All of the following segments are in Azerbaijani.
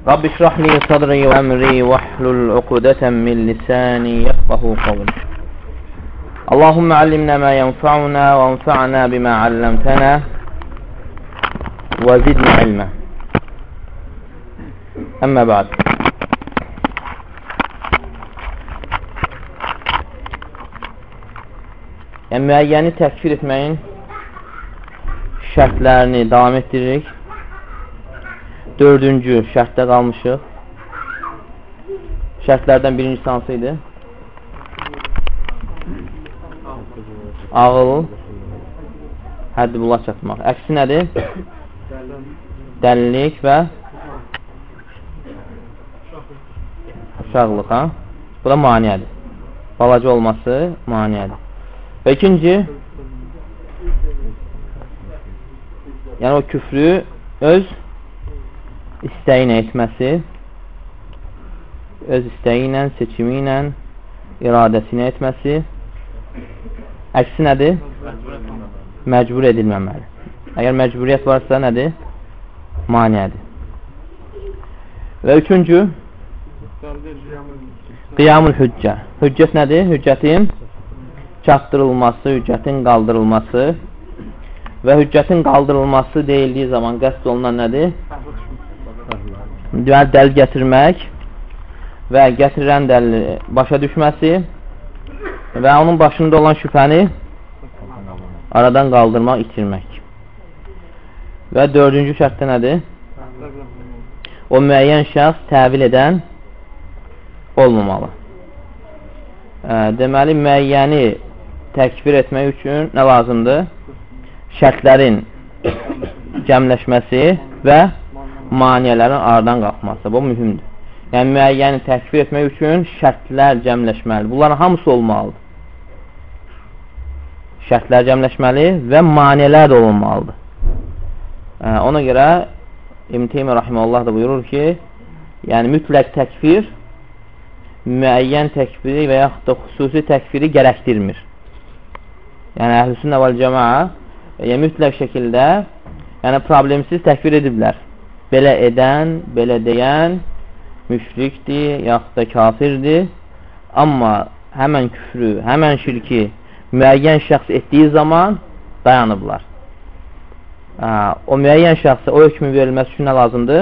Rabbi şrah li sadri və əmri və hlul uqudatan min lisani yafqahu qawli. Allahumma allimna ma yanfa'una və anfa'na bima 'allamtana və zidna ilma. Amma ba'd. Yəni müəyyəni təkfir etməyin şərtlərini davam etdiririk. Dördüncü şərtdə qalmışıq. Şərtlərdən birincisi hansı idi? Ağıl, həddi bula çatmaq. Əksi nədir? Dəlilik və uşaqlıq. Bu da maniyədir. Balaca olması maniyədir. Və ikinci, yəni o küfrü öz istəyi ilə etməsi, öz istəyi ilə, seçimi ilə, iradəsinə etməsi. Əksi nədir? Məcbur edilməməli. Əgər məcburiyyət varsa nədir? Maniyədir. Və üçüncü, qiyamul hüccə. Hüccət nədir? Hüccətin çatdırılması, hüccətin qaldırılması və hüccətin qaldırılması deyildiyi zaman qəsd olunan nədir? Dəlil gətirmək və gətirilən dəlili başa düşməsi və onun başında olan şübhəni aradan qaldırmaq, itirmək. Və dördüncü şərtdə nədir? O müəyyən şəxs təvil edən olmamalı. Deməli, müəyyəni təkfir etmək üçün nə lazımdır? Şərtlərin cəmləşməsi və maniyələrin aradan qalxması. Bu mühümdür. Yəni, müəyyəni təkfir etmək üçün şərtlər cəmləşməli. Bunların hamısı olmalıdır. Şərtlər cəmləşməli və maniyələr də olmalıdır. Ona görə İbn Teymiyyə rahimehullah da buyurur ki, yəni mütləq təkfir müəyyən təkfiri və yaxud da xüsusi təkfiri gərəkdirmir. Yəni, Əhlüsünnə vəl Cəmaə mütləq şəkildə problemsiz təkfir ediblər. Belə edən, belə deyən müşrikdir, yaxud da kafirdir. Amma həmən küfrü, həmən şirki müəyyən şəxs etdiyi zaman dayanıblar. O müəyyən şəxsə o hökmün verilməsi üçün nə lazımdır?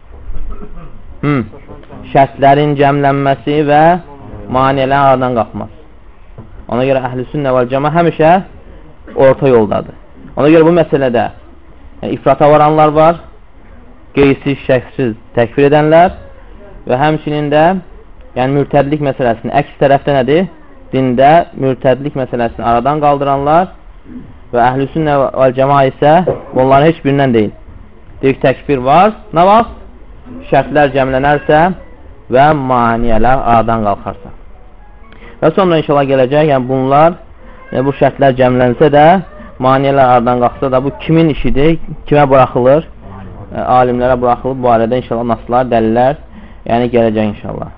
Şərtlərin cəmlənməsi və maniyələrin aradan qalxması. Ona görə Əhlüsünnə vəl Cəmaə həmişə orta yoldadır. Ona görə bu məsələdə ifrata varanlar var, qeysiz, şəxsiz təkfir edənlər və həmçinin də mürtədlik məsələsini əks tərəfdə nədir? Dində mürtədlik məsələsini aradan qaldıranlar və Əhlüsünnə vəl Cəmaə isə onların heç birindən deyil. Deyik, təkfir var, nə vaxt? Şərtlər cəmlənərsə və maniyələr aradan qalxarsa. Və sonra inşallah gələcək, bunlar, bu şərtlər cəmlənsə də, maniyələr aradan qalxsa da, bu kimin işidir, kimə buraxılır? Alimlərə buraxılır. Bu arada inşallah naslar, dəlillər, gələcək inşallah.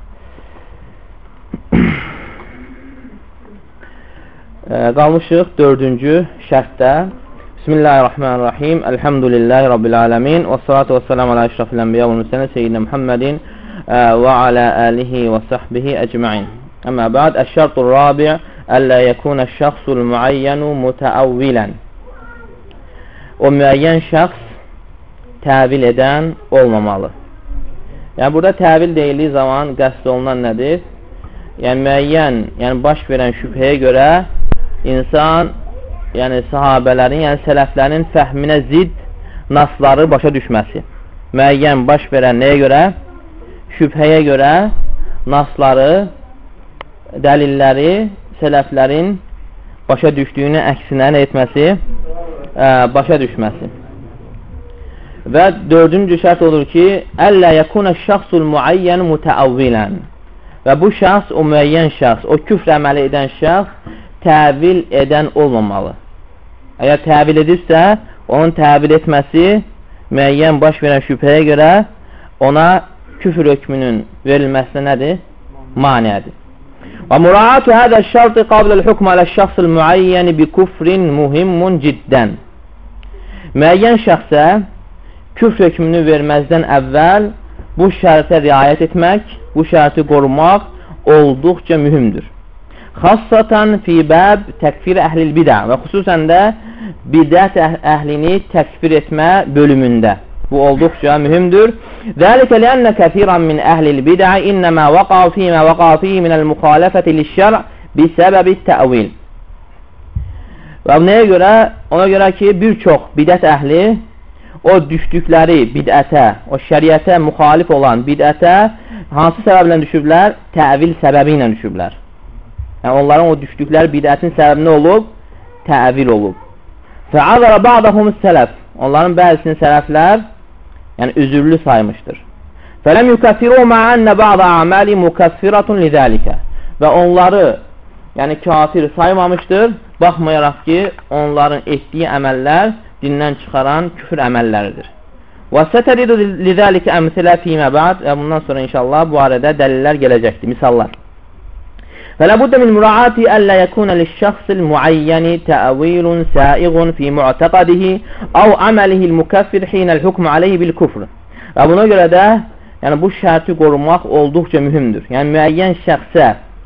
Qalmışıq dördüncü şərtdə. Bismillahirrahmanirrahim. Elhamdülillahi Rabbil aləmin. Və salatu və selamu alə əşrafil ənbiya və mürsəlin seyyidina Muhammedin və alə əlihi və sahbihi əcma'in. Əmmə bə'd, əş-şərtul rabi' əllə yəkunə şəxsul müəyyənu mütəəvvilən. O müəyyən şəxs təvil edən olmamalı. Yəni, burada təvil deyildiyi zaman qəsd olunan nədir? Yəni, müəyyən, baş verən şübhəyə görə insan, sahabələrin, sələflərin fəhminə zid nasları başa düşməsi. Müəyyən baş verən nəyə görə? Şübhəyə görə nasları, dəlilləri, sələflərin başa düşdüyünü əksinə nə etməsi? Başa düşməsi. Və dördüncü şərt olur ki, əllə yəkunə şəxsul müəyyən mütəəvvilən. Və bu şəxs, o müəyyən şəxs, o küfr əməli edən şəxs təvil edən olmamalı. Əgər təvil edirsə, onun təvil etməsi müəyyən baş verən şübhəyə görə ona küfr hökmünün verilməsinə nədir? Maniyədir. Və muraatü hədə şərti qabləl hükm alə şəxsil müəyyəni bi kufrin muhimmun ciddən. Müəyyən şəxsə küfr hökmünü verməzdən əvvəl bu şərtə riayət etmək, bu şərti qorumaq olduqca mühümdür. Xassatan fi bəb təkfir əhlil bidə və xüsusən də bidət əhlini təkfir etmə bölümündə. Bu olduqca mühümdür. Zəlikə lənnə kəthirən min əhlil bidə innəmə vəqav fīmə vəqav fīh minəl müxalifəti liş-şər bisəbəbi təvil. Və nəyə görə? Ona görə ki, bir çox bidət əhli o düşdükləri bidətə, o şəriətə müxalif olan bidətə hansı səbəblə düşüblər? Təvil səbəbi ilə düşüblər. Yəni, onların o düşdükləri bidətin səbəbi nə olub? Təvil olub. Fə'azara ba'dahumus sələf. Onların bəzisini sələflər yəni üzürlü saymışdır. Fələm yukəffiru ma'annə ba'da amali mukəffiratun lidəlikə. Və onları yəni kafir saymamışdır, baxmayaraq ki, onların etdiyi əməllər dindən çıxaran küfür əməlləridir. Və sətəridu lidəlikə əmsilə fīmə ba'd. Və bundan sonra inşallah bu arada dəlillər gələcəkdir, misallar. فلا بد من مراعاة ألا يكون للشخص المعين تأويل سائغ في معتقده أو عمله المكفر حين الحكم عليه بالكفر. Və buna görə də yəni bu şərti qorumaq olduqca mühümdür. Yəni müəyyən şəxsə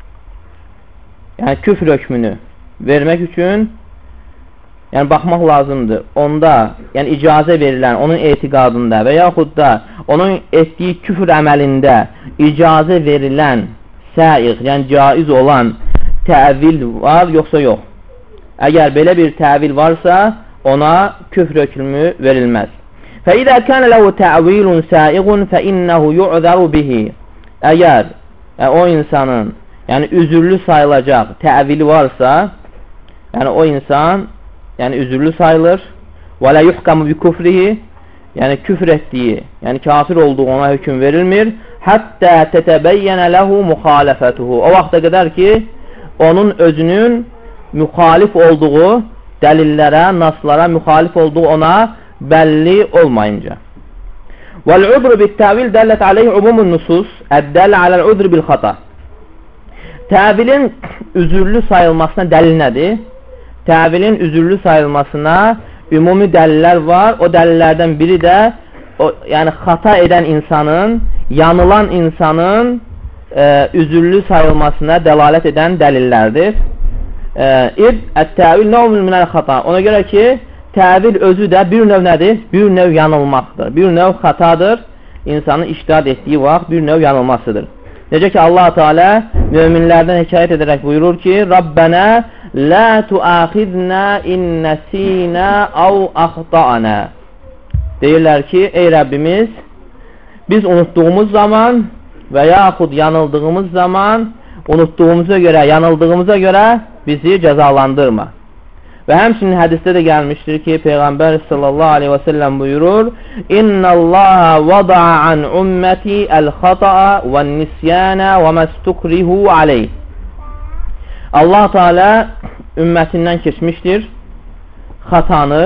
yəni küfr hökmünü vermək üçün yəni baxmaq lazımdır. Onda yəni icazə verilən onun etiqadında və yaxud da onun etdiyi küfr əməlində icazə verilən səiq, yəni caiz olan təvil var, yoxsa yox. Əgər belə bir təvil varsa, ona küfr hökmü verilməz. فَإِذَا كَانَ لَهُ تَعْوِيلٌ سَائِغٌ فَإِنَّهُ يُعْذَرُ بِهِ. Əgər o insanın yəni üzürlü sayılacaq təvili varsa, yəni o insan yəni üzürlü sayılır. وَلَا يُحْكَمُ بِكُفْرِهِ. Yəni küfr etdiyi, yəni kafir olduğu ona hökm verilmir. Həttə tətəbəyyənə ləhu müxalifətuhu. O vaxta qədər ki, onun özünün müxalif olduğu dəlillərə, naslara müxalif olduğu ona bəlli olmayınca. Vəl-udru bit-təvil dəllət aleyh umumun nusus əddəl aləl-udru bil-xata. Təvilin üzürlü sayılmasına dəlil nədir? Təvilin üzürlü sayılmasına ümumi dəlillər var. O dəlillərdən biri də yəni xata edən insanın, yanılan insanın üzürlü sayılmasına dəlalət edən dəlillərdir. Ət-təvil nəvmül minəl xata. Ona görə ki, təvil özü də bir növ nədir? Bir növ yanılmaqdır. Bir növ xatadır. İnsanın iştihad etdiyi vaxt bir növ yanılmasıdır. Necə ki, Allah-u Teala möminlərdən hekayət edərək buyurur ki, Rabbənə lə tuaxidnə innəsinə av axta'anə. Deyirlər ki, ey Rəbbimiz, biz unutduğumuz zaman və yaxud yanıldığımız zaman, unutduğumuza görə, yanıldığımıza görə bizi cəzalandırma. Və həmçinin hədisdə də gəlmişdir ki, Peyğəmbər sallallahu aleyhi və səlləm buyurur, İnnəllaha vada'a an ümməti əl-xata'a və nisyənə və məstukrihu aleyh. Allah Teala ümmətindən keçmişdir xatanı,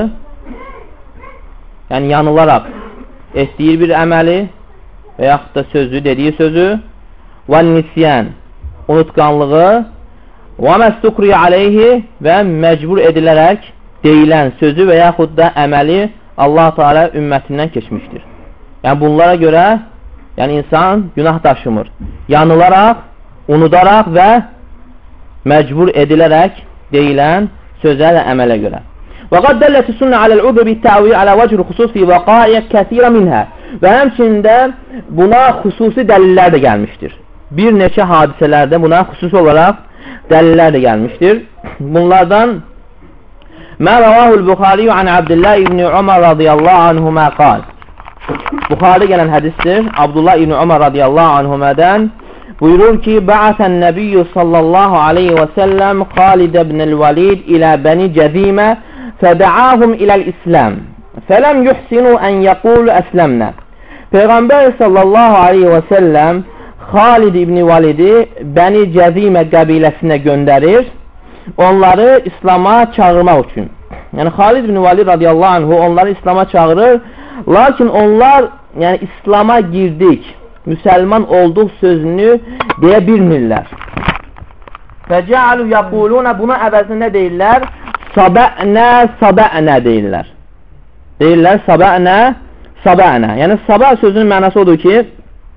yəni yanılaraq etdiyi bir əməli və yaxud da sözü, dediyi sözü və nisyan, unutqanlığı və məstukrihu aleyhi və məcbur edilərək deyilən sözü və yaxud da əməli Allah Teala ümmətindən keçmişdir. Yəni bunlara görə yəni insan günah daşımır. Yanılaraq, unudaraq və məcbur edilərək deyilən sözə və əmələ görə. Və qad dəllət-i sünnə aləl-udr bit-təvil alə vəcr xüsus fi vaqa'iyə kəthirə minhə. Və həmçində buna xüsusi dəlillər də gəlmişdir. Bir neçə hadisələrdə buna xüsusi olaraq dəlillər də gəlmişdir. Bunlardan Mə rəvahul Buxariyyu an Abdullah ibn Umar radiyallahu anhumə qal. Buxarı gələn hədisdir. Abdullah ibn Umar radiyallahu anhumədən buyurur ki, Ba'asən Nəbiyyü sallallahu aleyhi və səlləm Xalid ibn-i Valid ilə Bəni Cəzimə fədəahum iləl-İslam fələm yuhsinu ən yəqulu əsləmnə. Peyğəmbər sallallahu aleyhi və səlləm Xalid ibn-i Validi Bəni Cəzimə qəbiləsinə göndərir, onları İslama çağırmaq üçün. Yəni Xalid ibn-i Valid radiyallahu anhu onları İslama çağırır, lakin onlar yəni İslama girdik, müsəlman olduq sözünü deyə bilmirlər. Fəcəalu yəquluna, buna əvəzində deyirlər, sabənə deyirlər. Deyirlər sabənə. Yəni sabə sözünün mənası odur ki,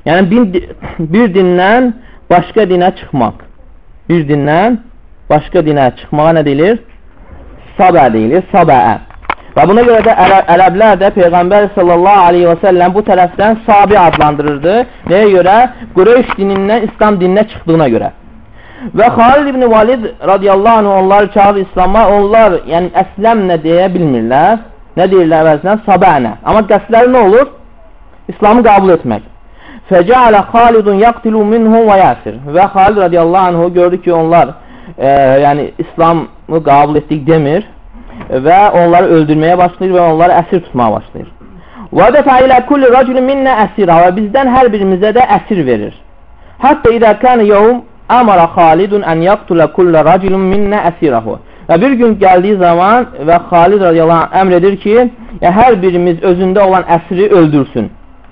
Yəni bir dindən başqa dinə çıxmaq. Bir dindən başqa dinə çıxmağa nə deyilir? Sabə deyilir, sabəə. Və buna görə də ərəblər də Peyğəmbər sallallahu aleyhi və səlləm bu tərəfdən sabi adlandırırdı. Nəyə görə? Qureyş dinindən İslam dininə çıxdığına görə. Və Xalid ibn Valid radiyallahu anh onları çağırır İslam'a. Onlar yəni əsləmnə deyə bilmirlər. Nə deyirlər əvəzinə? Sabənə. Amma qəsdləri nə olur? İslamı qəbul etmək. Fəcəalə Xalidun yaqtilu minhum və yasir. Və Xalid radiyallahu anh gördü ki onlar yəni İslamı qəbul etdik demir və onları öldürməyə başlayır və onları əsir tutmağa başlayır. Və dəfə ilə kulli rəculun minnə əsira və bizdən hər birimizə də əsir verir. Hətta idə kənə yevm əmara Xalidun ən yaqtula kulli rəculun minnə əsirahu. Və bir gün gəldiyi zaman və Xalid radiyallahu anh əmr edir ki, hər birimiz özündə olan əsiri öldürsün.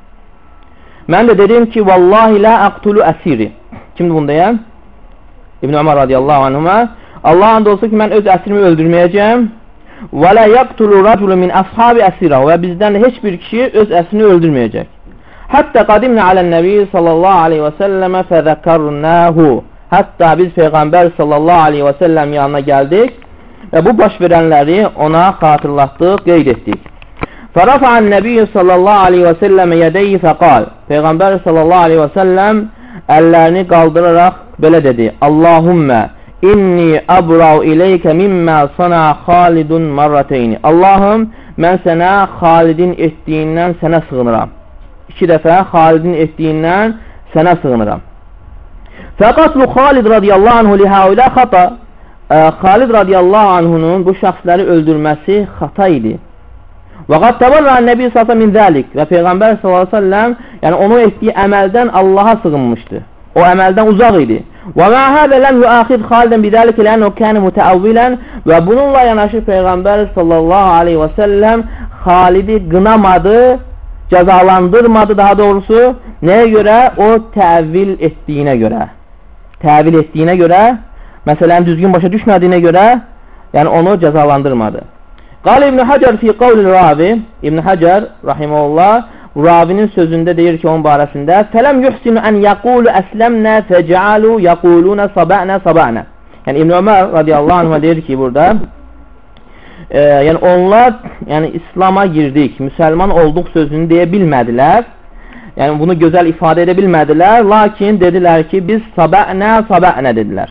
Mən də dedim ki, vallahi la aqtulu əsiri. Kimdir bundayam? İbn Ömər radiyallahu anhuma. Allah and olsun ki, mən öz əsirimi öldürməyəcəm. Və la yaqtulu raculu min ashabi əsirə. Və bizdən heç bir kişi öz əsrini öldürməyəcək. Hətta qadimnə alən nəbi sallallahu aleyhi və səlləmə fəzəkərnəhu. Hətta biz Peyğəmbər sallallahu aleyhi və səlləm yanına gəldik və bu baş verənləri ona xatırlatdıq, qeyd etdik. Fərafa'an nəbiyyə sallallahu aleyhi və səlləmə yədəyi fəqal. Peyğəmbər sallallahu aleyhi və səlləm əllərini qaldıraraq belə dedi. Allahümmə inni abrau ileykə mimmə sana Xalidun marrateyni. Allahım, mən sənə Xalidin etdiyindən sənə sığınıram. 2 dəfə Xalidin etdiyindən sənə sığınıram. Fəqatlu Xalid radiyallahu anhu lihəulə xata. Xalid radiyallahu anhunun bu şəxsləri öldürməsi xata idi. Və qad təvərrən Nəbi s.ə.v min zəlik. Və Peyğəmbər s.ə.v yəni onun etdiyi əməldən Allaha sığınmışdı. O əməldən uzaq idi. Və mə hədə ləm yuəxid Xalidən bidəlik ilən o kəni mütəəvvilən. Və bununla yanaşı Peyğəmbər s.ə.v Xalidi qınamadı, cəzalandırmadı daha doğrusu. Nəyə görə? O təvil etdiyinə görə. Təvil etdiyinə görə, məsələn düzgün başa düşmədiyinə görə, yəni onu cəzalandırmadı. Qal İbn Həcər fi qavlil ravi. İbn Həcər rahimehullah ravinin sözündə deyir ki onun barəsində fələm yuhsinu ən yaqulu əsləmnə fəcəalu yaquluna saba'na saba'na. Yəni İbn Ömər radiyallahu anh deyir ki burada yəni onlar yəni İslam'a girdik, müsəlman olduq sözünü deyə bilmədilər. Yəni bunu gözəl ifadə edə bilmədilər, lakin dedilər ki biz saba'na saba'na dedilər.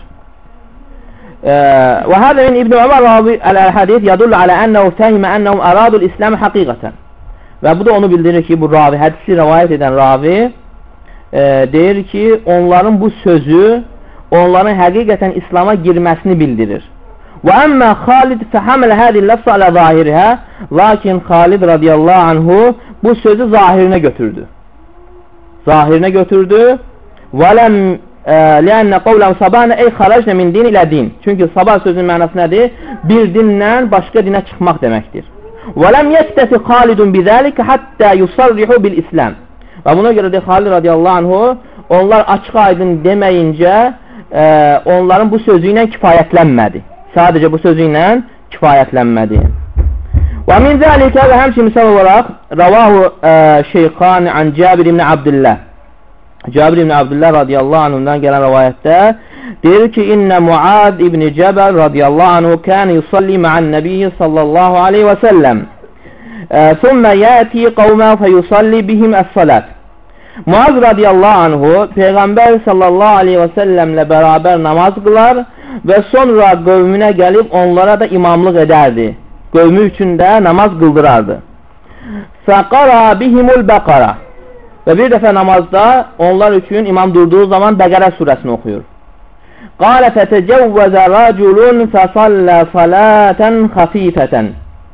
وهذا من ابن عمر راوي الحديث يدل على أنه فهم أنهم أرادوا الإسلام حقيقة. Və bu da onu bildirir ki, bu ravi, hədisi rivayət edən ravi deyir ki, onların bu sözü onların həqiqətən İslam'a girməsini bildirir. Və əmmə Xalid fəhəmələ hədi ləfsə alə zahirihə. Lakin Xalid radiyallahu anhu bu sözü zahirinə götürdü. Zahirinə götürdü. Və ləm لأن قولهم sabana ey xarajna min din ilə din. Çünki sabah sözünün mənası nədir? Bir dindən başqa dinə çıxmaq deməkdir. Və ləm yəktəfi Xalidun bizəlik hatta yusarrihu bil İslam. Və buna görə də Xalid radiyallahu anhu onlar açıq aydın deməyincə onların bu sözü ilə kifayətlənmədi. Sadəcə bu sözü ilə kifayətlənmədi. Və min zəlikə və həmçinin misal olaraq ravahu şeyxan an Cabir ibn Abdullah. Cabir ibn Abdullah radiyallahu anhudan gələn rivayətdə deyir ki, İnnə Muad ibn Cəbəl radiyallahu anhu kən yusalli ma'an nəbiyyə sallallahu aleyhi və səlləm. Thumma yəti qavmə fəyusalli bihim əs-salat. Muaz radiyallahu anhu Peyğəmbər sallallahu aleyhi və səlləmlə bərabər namaz qılar və sonra qövmünə gəlib onlara da imamlıq edərdi. Qövmü üçün də namaz qıldırardı. Fəqara bihimul bəqara. Və bir dəfə namazda onlar üçün imam durduğu zaman Bəqərə surəsini oxuyur. Qalə fətəcəvvəzə rəculun fəsallə salətən xafifətən.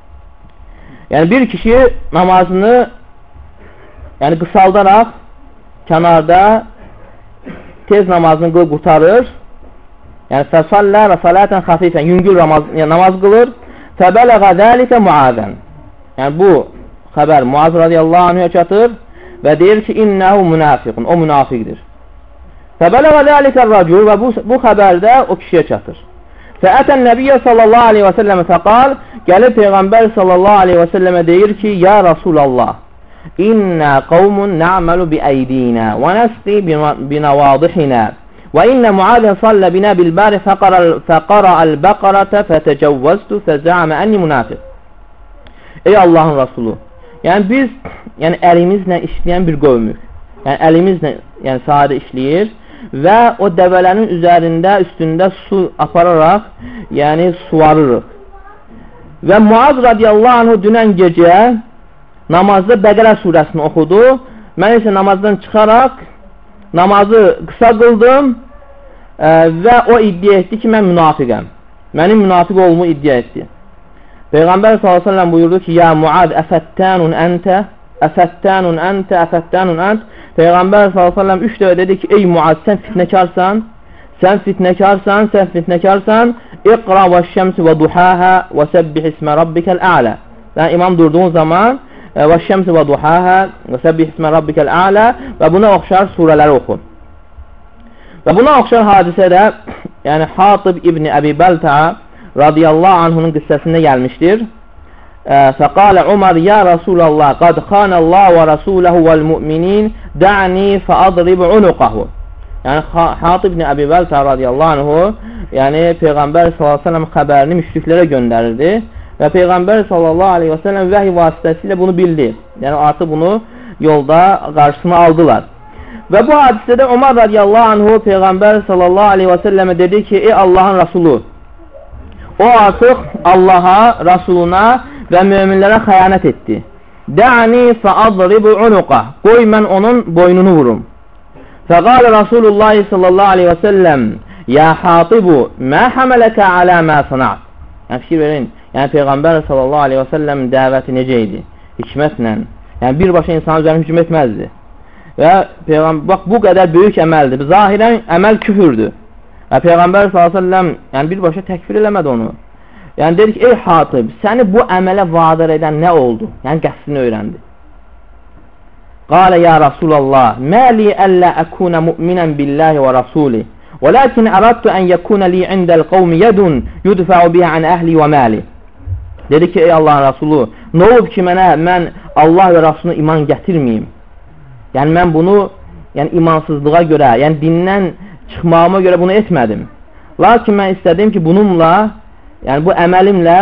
Yəni bir kişi namazını yəni qısaldaraq kənarda tez namazını qılıb qurtarır. Yəni fəsallə və salətən xafifən yüngül namaz qılır. Fəbələğə zəlikə Muazən. Yəni bu xəbər Muaz radiyallahu anh'a çatır. Və deyir ki, innəhu münafiqun, o münafiqdir. Fəbələğə zəlikər racul və bu xəbərdə o kişiyə çatır. Fəətən nəbiyyə sallallahu aleyhi və səlləmə fəqal, gəlib Peyğəmbər sallallahu aleyhi və səlləmə deyir ki, ya Rasulallah, İnna qavmun na'malu bi aydina və nasqi bi nawadihina və inna Muadin salla bina bil bari faqara al-baqarata fatejawwaztu fazama anni munafiq. Ey Allahın Rasulu, yəni biz əlimizlə işləyən bir qövmük. Yəni əlimizlə sadə işləyir və o dəvələrin üstündə su apararaq, yəni suvarırıq. Və Muaz radiyallahu anhu dünən gecə namazda Bəqərə surəsini oxudu. Mən isə namazdan çıxaraq namazı qısa qıldım və o iddia etdi ki, mən münafiqəm. Mənim münafiq olduğumu iddia etdi. Peyğəmbər s.ə.v buyurdu ki, ya Muad, əfəttənun əntə, əfəttənun əntə, əfəttənun ənt. Peyğəmbər s.ə.v 3 dəfə dedi ki, ey Muad, sən fitnəkarsan, sən fitnəkarsan, sən fitnəkarsan. İqra və şəmsi və duhahə və səbbih ismə rabbikəl ələ. Yəni, imam durduğun zaman və şəmsi və duhahə və səbbih ismə rabbikəl ələ və buna oxşar surələri oxu. Və buna oxşar hadisədə, yəni Hatib ibn Əbi Bəltəə radiyallahu anhunun qıssəsində gəlmişdir. Fəqalə Umar, ya Rasulallah, qad xanəllah və rasuləhu vəl-mü'minin də'ni fəadrib unuqahu. Yəni Hatib ibn Əbi Bəltəə radiyallahu anhu, yəni Peyğəmbər s.ə.v xəbərini müşriklərə göndərirdi və Peyğəmbər s.ə.v vəhiy vasitəsilə bunu bildi. Yəni artıq bunu yolda qarşısına aldılar. Və bu hadisədə Umar radiyallahu anhu Peyğəmbər s.ə.v dedi ki, ey Allahın Rasulü, o artıq Allaha, Rasuluna və müminlərə xəyanət etdi. Də'ni fəadribu unuqah. Qoy mən onun boynunu vurum. Fəqalə Rasulullah sallallahu aleyhi və səlləm, ya Hatibu, mə həmələkə alə mə sanaat. Yəni fikir verin, yəni Peyğəmbər sallallahu aleyhi və səlləm dəvəti necə idi? Hikmətlə, yəni birbaşa insanın üzərində hücum etməzdi. Və bax, bu qədər böyük əməldir. Zahirən əməl küfürdür. Və Peyğəmbər s.ə.v yəni birbaşa təkfir eləmədi onu. Yəni dedi ki, ey Hatib, səni bu əmələ vadir edən nə oldu? Yəni qəsdini öyrəndi. Qalə ya Rasulallah, məli əllə əkunə müminən billahi və rasulih, və lakin əradtu ən yəkunə li indəl qavmi yədun yudfəu bihə ən əhli və məli. Dedi ki, ey Allahın Rasulü, nə olub ki, mən Allah və Rasuluna iman gətirməyim? Yəni mən bunu imansızlığa görə, yəni dindən çıxmağıma görə bunu etmədim. Lakin mən istədim ki, bununla, yəni bu əməlimlə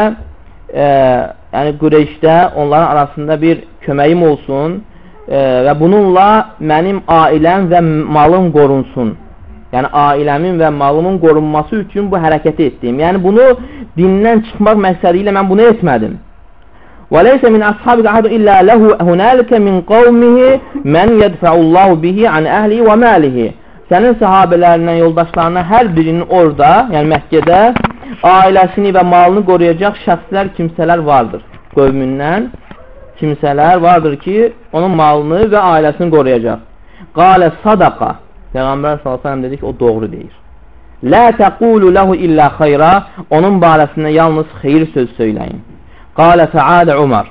yəni Qureyşdə onların arasında bir köməyim olsun və bununla mənim ailəm və malım qorunsun. Yəni ailəmin və malımın qorunması üçün bu hərəkəti etdim. Yəni bunu dindən çıxmaq məqsədi ilə mən bunu etmədim. وَلَيْسَ مِنْ أَصْحَابِكَ أَحَدٌ إِلَّا لَهُ هُنَالِكَ مِنْ قَوْمِهِ مَنْ يَدْفَعُ اللّٰهُ بِهِ عَنْ أَهْلِهِ وَمَالِهِ. Sənin sahabələrindən, yoldaşlarına hər birinin orada, yəni Məkkədə ailəsini və malını qoruyacaq şəxslər, kimsələr vardır. Qövmündən kimsələr vardır ki, onun malını və ailəsini qoruyacaq. Qalə sadaqa. Peyğəmbər s.ə.v dedi ki, o doğru deyir. Lə təqulu ləhu illə xeyra. Onun barəsində yalnız xeyir söz söyləyin. Qalə fəadə Umar.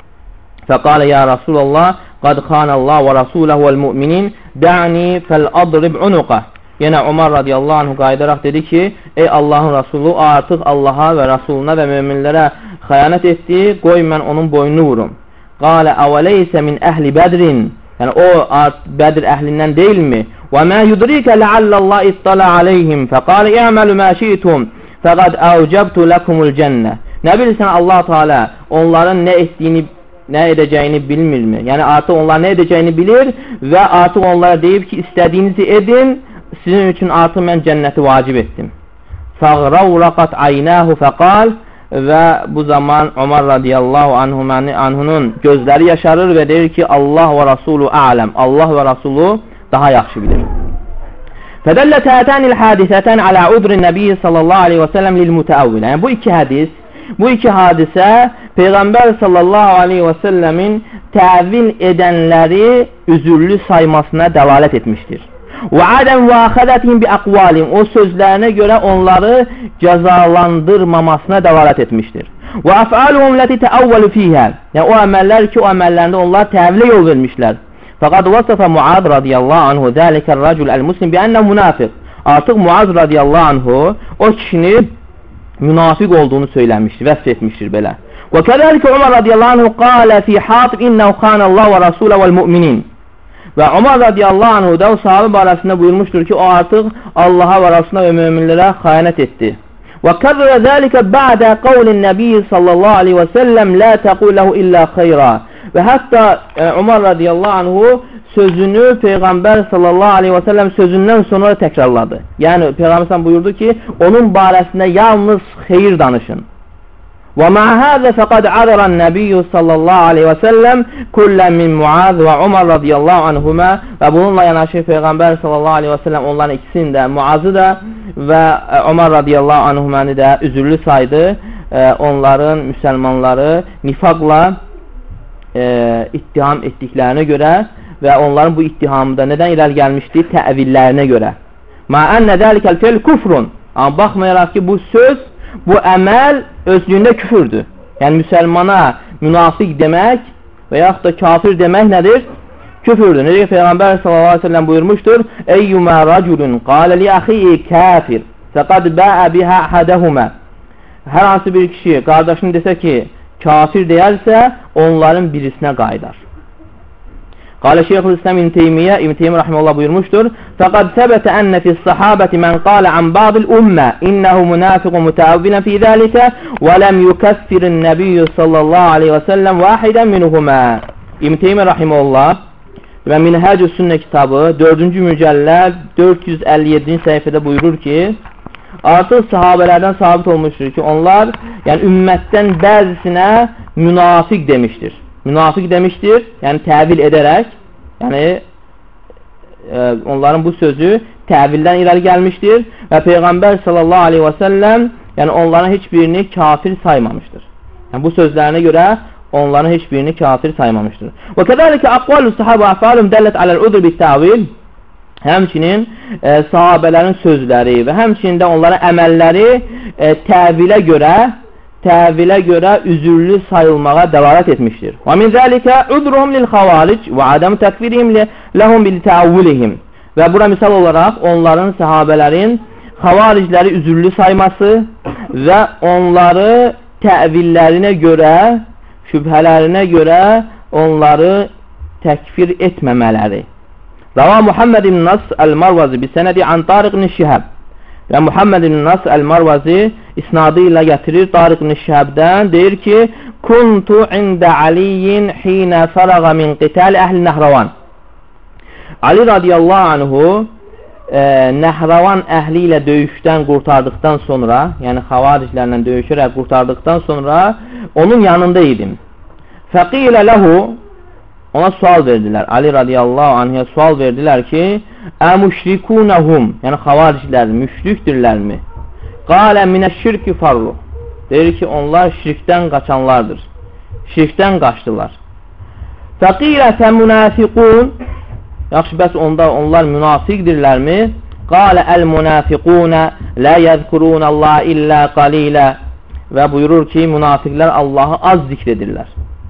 Fəqalə ya Rasulallah, qad xanəllah və rasuləhu vəl-mü'minin də'ni fəl-adrib unuqah. Yenə Umar radiyallahu anhu qayıdaraq dedi ki, ey Allahın Rasulü, artıq Allaha və Rasuluna və müminlərə xəyanət etdi, qoy mən onun boynunu vurum. Qalə əvəleysə min əhli bədrin. Yəni o Bədir əhlindən deyilmi? Və mə yudrikə ləallallah ittala aleyhim fəqalə i'məlu mə şi'tum fəqad əvcəbtu ləkumul cənnə. Nə bilirsən Allah Teala onların nə etdiyini, nə edəcəyini bilmirmi? Yəni artıq onlar nə edəcəyini bilir və artıq onlara deyib ki, istədiyinizi edin, sizin üçün artıq mən cənnəti vacib etdim. Fəğravraqat aynəhu fəqal. Və bu zaman Umar radiyallahu anhunun gözləri yaşarır və deyir ki, Allah və Rasulü ələm. Allah və Rasulü daha yaxşı bilir. Fədəllət hətənil hadisətən alə udrin nəbiyyə sallallahu aleyhi və səlləm lil-mütəəvvilə. Yəni bu iki hadisə Peyğəmbər sallallahu aleyhi və səlləmin təvil edənləri üzürlü saymasına dəlalət etmişdir. Və ədəm və əxədətihim bi əqvalim. O sözlərinə görə onları cəzalandırmamasına dəlalət etmişdir. Və əfəaluhum ləti təəvvəlu fiyhə. Yəni o əməllər ki, o əməllərində onlar təvilə yol vermişlər. Fəqad vasıfə Muad radiyallahu anhu zəlikər rəcul əl-muslim bi ənə münafiq. Artıq Muad radiyallahu anhu o kişini münafiq olduğunu söyləmişdir, vəsf etmişdir belə. Və kədəlikə Umar radiyallahu anhu qalə fi Hatib innəhu xanəllah və rasulə vəl-mu'minin. Və Umar radiyallahu anhu da o sahabə barəsində buyurmuşdur ki, o artıq Allaha və Rasuluna və müminlərə xəyanət etdi. Və kərrə zəlikə bə'də qavlin nəbiyyi sallallahu aleyhi və səlləm lə təquləhu illə xeyra. Və hətta Umar radiyallahu anhu sözünü Peyğəmbər sallallahu aleyhi və səlləm sözündən sonra təkrarladı. Yəni Peyğəmbər buyurdu ki, onun barəsində yalnız xeyir danışın. ومع هذا فقد عذر النبي صلى الله عليه وسلم كل من Muaz və Umar radiyallahu anhuma və bununla yanaşı Peyğəmbər sallallahu aleyhi və səlləm onların ikisini də, Muazı da və Umar radiyallahu anhumanı da üzürlü saydı. Onların müsəlmanları nifaqla ittiham etdiklərinə görə və onların bu ittihamda nədən irəli gəlmişdi? Təvillərinə görə. Ma enne zəlikəl fi'l kufrun. Amma baxmayaraq ki, bu söz, bu əməl özlüyündə küfürdür. Yəni, müsəlmana münafiq demək və yaxud da kafir demək nədir? Küfürdür. Necə Peyğəmbər sallallahu aleyhi ve sellem buyurmuşdur? Eyyumə raculun qalə li əxiyyi kafir fəqad bəə bihə əhədəhumə. Hər hansı bir kişi qardaşını desə ki, kafir deyərsə, onların birisinə qaydar. Qalə Şeyxülislam İbn Teymiyyə rahimehullah buyurmuşdur. Fəqad səbətə ennə fis-sahabəti mən qalə an ba'dil ümmə innəhu münafiqun mütəavvilən fi zəlikə və ləm yukəffirin nəbiyyü sallallahu aleyhi və səlləm vahidən minhumə. İbn Teymiyyə rahimehullah və Minhəcü Sünnə kitabı 4-cü mücəlləd 457-ci səhifədə buyurur ki, artıq sahabələrdən sabit olmuşdur ki, onlar yəni ümmətdən bəzisinə münafiq demişdir. Münafiq demişdir, yəni təvil edərək, yəni onların bu sözü təvildən irəli gəlmişdir və Peyğəmbər sallallahu aleyhi və səlləm yəni onların heç birini kafir saymamışdır. Yəni bu sözlərinə görə onların heç birini kafir saymamışdır. Və kədəlikə aqvalu sahabə əfalum dəllət aləl-udr bit-təvil. Həmçinin sahabələrin sözləri və həmçinin də onların əməlləri təvilə görə üzürlü sayılmağa dəlalət etmişdir. Və min zəlikə udruhum lil-xavaric və adam təkfirihim ləhum bil-təavvülihim. Və bura misal olaraq onların, sahabələrin xavaricləri üzürlü sayması və onları təvillərinə görə, şübhələrinə görə onları təkfir etməmələri. Rava Muhammed ibn Nas el-Marvazi bi sənədi an Tariq ibn Şihab. Və Muhammed ibn Nas el-Marvazi isnadı ilə gətirir Tariq ibn Şihabdən, deyir ki, Kuntu ində Aliyin xinə farağa min qital əhl-i Nəhravan. Ali radiyallahu anhu Nəhravan əhli ilə döyüşdən qurtardıqdan sonra, yəni xavariclərlə döyüşərək qurtardıqdan sonra onun yanında idim. Fəqilə ləhu, ona sual verdilər. Ali radiyallahu anhya sual verdilər ki, əmüşrikunəhum, yəni xavariclər müşrikdirlərmi? Qalə minəşşirki farruh. Deyir ki, onlar şirkdən qaçanlardır. Şirkdən qaçdılar. Fəqilə fəmunafiqun, yaxşı, bəs onlar münafiqdirlərmi? Qalə əl-munafiqunə lə yəzkurunəllah illə qalilə. Və buyurur ki, münafiqlər Allahı az zikr edirlər.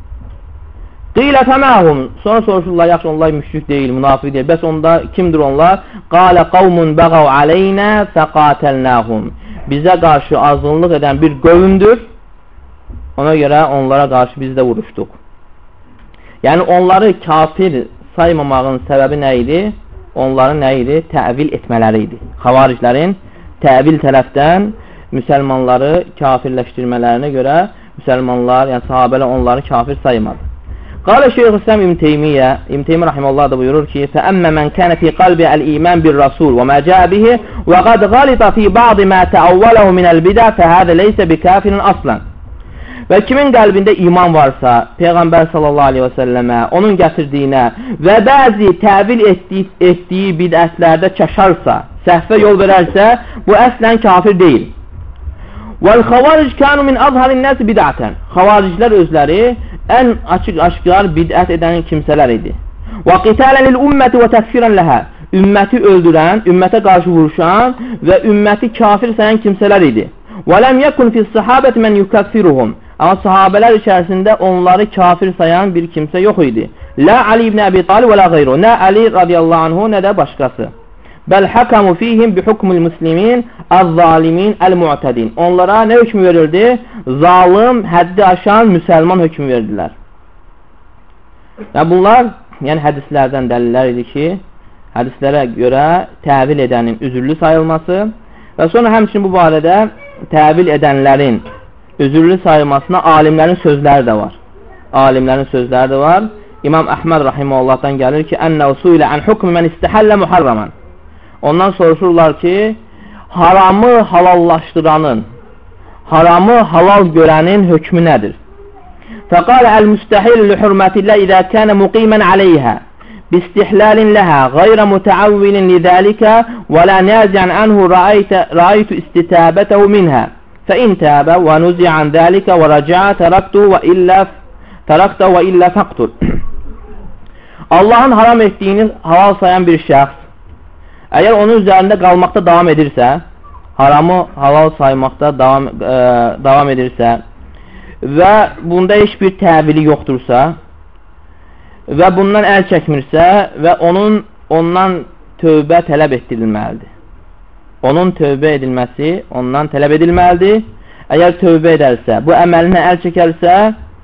Qilə fəməhum, sonra soruşurlar, yaxşı, onlar müşrik deyil, münafiq deyil. Bəs onda kimdir onlar? Qalə qavmun bəğav aleynə fəqatəlnəhum. Bizə qarşı azğınlıq edən bir qövmdür. Ona görə onlara qarşı biz də vuruşduq. Yəni onları kafir saymamağın səbəbi nə idi? Onların nə idi? Təvil etmələri idi. Xavariclərin təvil tərəfdən müsəlmanları kafirləşdirmələrinə görə müsəlmanlar, yəni sahabələr onları kafir saymadı. Qalə Şeyxülislam İbn Teymiyyə rahimehullah da buyurur ki, فَأَمَّا مَنْ كَانَ فِي قَلْبِ الْإِيمَانِ بِالرَّسُولِ وَمَا جَاءَ بِهِ وَقَدْ غَلِطَ فِي بَعْضِ مَا تَأَوَّلَهُ مِنَ الْبِدَعِ فَهَذَا لَيْسَ بِكَافِرٍ أَصْلًا. Və kimin qəlbində iman varsa, Peyğəmbər sallallahu aleyhi və səlləmə, onun gətirdiyinə və bəzi təvil etdiyi bidətlərdə çaşarsa, səhvə yol verərsə, bu əslən kafir deyil. وَالْخَوَارِجْ كَانُوا مِنْ أَظْهَرِ النَّاسِ بِدَعَةً. Xavariclər özləri ən açıq-aşkar bidət edən kimsələr idi. وَقِتَالًا لِلْأُمَّةِ وَتَكْفِرًا لَهَا. Ümməti öldürən, ümmətə qarşı vuruşan və ümməti kafir sayan kimsələr idi. وَلَمْ يَكُنْ فِي الصَّحَابَةِ مَنْ يُكَفِّرُهُمْ. Amma sahabələr içərisində onları kafir sayan bir kimsə yox idi. La Ali ibn Əbi Talib və la qeyru. Nə Ali radiyallahu anhu, nə də başqası. Bəl hakamu fihim bi hukmul muslimin az-zalimin el-mu'tadin. Onlara nə hökm verildi? Zalim, həddi aşan müsəlman hökm verdilər. Bunlar, yəni hədislərdən dəlillər idi ki, hədislərə görə təvil edənin üzürlü sayılması və sonra həmçinin bu barədə təvil edənlərin üzürlü sayılmasına alimlərin sözləri də var. Alimlərin sözləri də var. İmam Əhməd rahimehullahdan gəlir ki, "Ənə usulə an hukm men istəhəllə muharraman." Ondan soruşurlar ki, haramı halallaşdıranın, haramı halal görənin hökmü nədir? Fəqalə əl-müstəhil li-hurmətillə izə kənə muqimən aleyhə bistihlalin ləhə qayrə mütəavvilin lidəlikə və lə nəziən ənhu rəaytu istitəbətəhu minhə fəin təbə və nuzi'an dəlikə və rəcəə tərəqtə və illə fəqtur. Allahın haram etdiyini halal sayan bir şəxs əgər onun üzərində qalmaqda davam edirsə, haramı halal saymaqda davam edirsə və bunda heç bir təvili yoxdursa və bundan əl çəkmirsə və ondan tövbə tələb etdirilməlidir. Onun tövbə edilməsi ondan tələb edilməlidir. Əgər tövbə edərsə, bu əməlinə əl çəkərsə,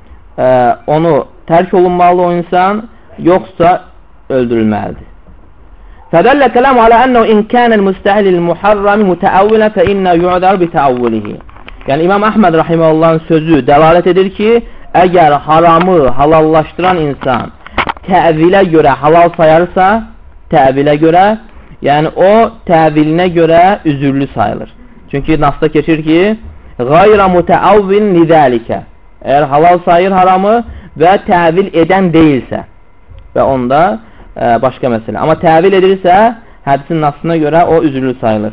onu tərk olunmalı o insan, yoxsa öldürülməlidir. فدل كلام على أنه إن كان المستحل المحرم متأولا فإنه يعذر بتأوله. Yəni İmam Əhməd rahimehullahın sözü dəlalət edir ki, əgər haramı halallaşdıran insan təvilə görə halal sayarsa, təvilə görə, yəni o təvilinə görə üzürlü sayılır. Çünki nasda keçir ki, "Qayra mutəavvin lidəlikə." Əgər halal sayır haramı və təvil edən deyilsə və onda başqa məsələ. Amma təvil edirsə, hədisin nasına görə o üzürlü sayılır.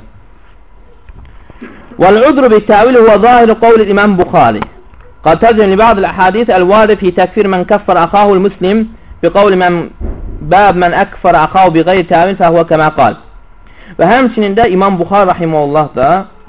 وَالْعُذْرُ بِالتَّأْوِيلِ هُوَ ظَاهِرُ قَوْلِ الْإِمَامِ بُخَارِ قد ترجم لبعض الأحاديث الواردة في تكفير من كفر أخاه المسلم بقول باب من أكفر أخاه بغير تأويل فهو كما قال. Və həmçinin də İmam Buxari rahimehullah da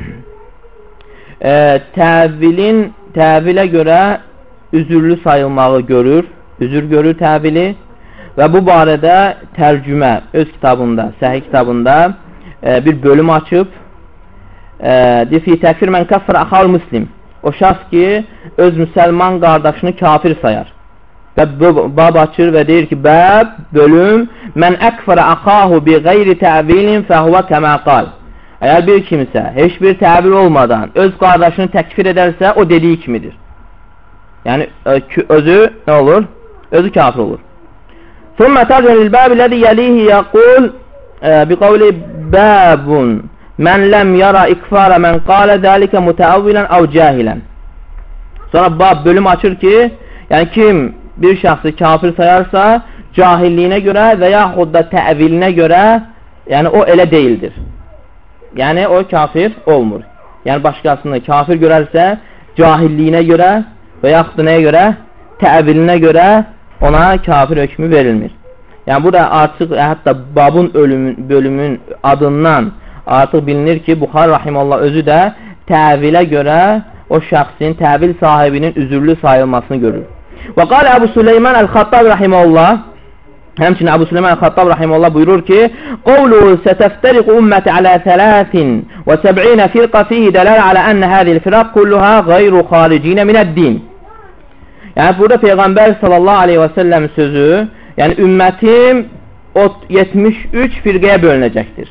təvilə görə üzürlü sayılmağı görür, üzür görür təvili və bu barədə tərcümə öz kitabında, Səhih kitabında bir bölüm açıb fi təkfir mən kəffər əxal muslim. O şəxs ki, öz müsəlman qardaşını kafir sayar. Və bab açır və deyir ki, bəb, bölüm, mən əkfərə əxahu bi qeyri təvilin fəhvə kəmə qal. Əgər bir kimsə, heç bir təvil olmadan öz qardaşını təkfir edərsə, o dediyi kimidir. Yəni, özü nə olur? Özü kafir olur. ثم ترجم للباب الذي يليه يقول بقول باب من لم يرى إكفار من قال ذلك متأولا أو جاهلا. Sonra bab bölüm açır ki, yəni kim bir şəxsi kafir sayarsa, cahilliyinə görə və yaxud da təvilinə görə, yəni o elə deyildir. Yəni o kafir olmur. Yəni başqasını kafir görərsə, cahilliyinə görə və yaxud da nəyə görə? Təvilinə görə ona kafir hökmü verilmir. Yəni burada artıq hətta babın bölümün adından artıq bilinir ki, Buxari rahimehullah özü də təvilə görə o şəxsin, təvil sahibinin üzürlü sayılmasını görür. Və qala Əbu Süleyman Əl-Xattab rahimehullah, həmçinin Əbu Süleyman Əl-Xattab rahimehullah buyurur ki, "Qawluhu satəftəriq ümmeti alə 73 firqa fihi dəlal alə ənə hədil firaq kulluha qeyru xaricinə minəd-din." Yəni burada Peyğəmbər sallallahu aleyhi və səlləm sözü, yəni ümmətim 73 firqəyə bölünəcəkdir.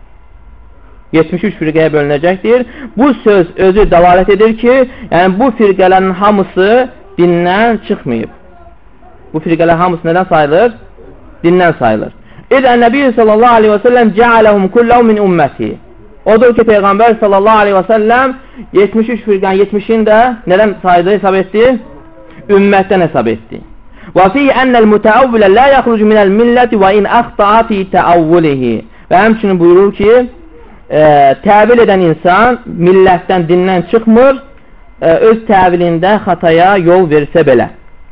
73 firqəyə bölünəcəkdir. Bu söz özü dəlalət edir ki, yəni bu firqələrin hamısı dindən çıxmayıb. Bu firqələr hamısı nədən sayılır? Dindən sayılır. İzən Nəbi sallallahu aleyhi və səlləm cəaləhum kulləhu min ümməti. Odur ki, Peyğəmbər sallallahu aleyhi və səlləm 73 firqənin 70'ini də nədən saydı, hesab etdi? Ümmətdən hesab etdi. Və fi ennel müteavvilə la yaxrucu minəl milləti və in əxta'a fi təavvulihi. Və həmçinin buyurur ki, təvil edən insan millətdən, dindən çıxmır, öz təvilində xataya yol versə belə.